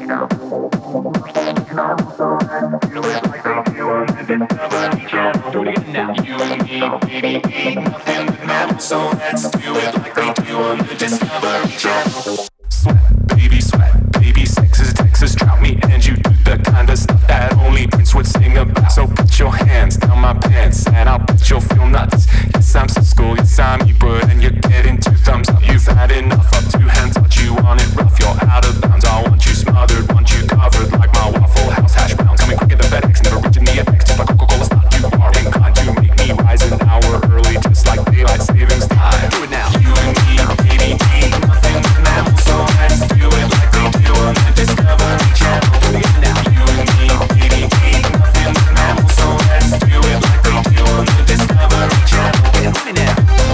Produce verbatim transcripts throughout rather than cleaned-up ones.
Do it again now. You and me, baby, ain't nothing but now. So let's do it like they do on the Discovery Channel. Sweat, baby, sweat, baby, sex is Texas drought me, and you do the kind of stuff that only Prince would sing about. So put your hands down my pants, and I'll bet you'll feel nuts. Yes, I'm so school, yes, I'm you, but and you're getting two thumbs up. You've had enough of two hands, but you want it rough. You're out of bounds. I want you smothered, want you covered like my Waffle House hash browns. Coming quicker than FedEx, never reaching the apex. Just like Coca-Cola stock, you are inclined to make me rise an hour early, just like daylight savings time. Do it now. You and me, baby, ain't nothing but now. So let's do it like they do on the Discovery Channel. Do it now. You and me, baby, ain't nothing but now. So let's do it like they do on the Discovery Channel. Do it now.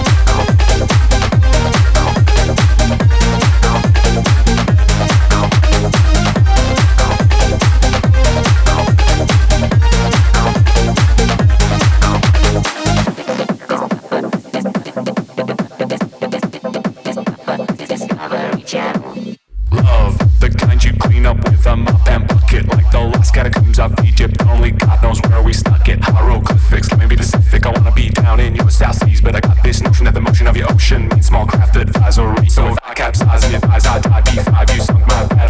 Love, the kind you clean up with a mop and bucket, like the lost catacombs of Egypt. Only God knows where we stuck it. Hieroglyphics, let me be Pacific. I wanna be down in your South Seas, but I got this notion that the motion of your ocean means small craft advisory. So if I capsize and advise, I die B five. You sunk my bad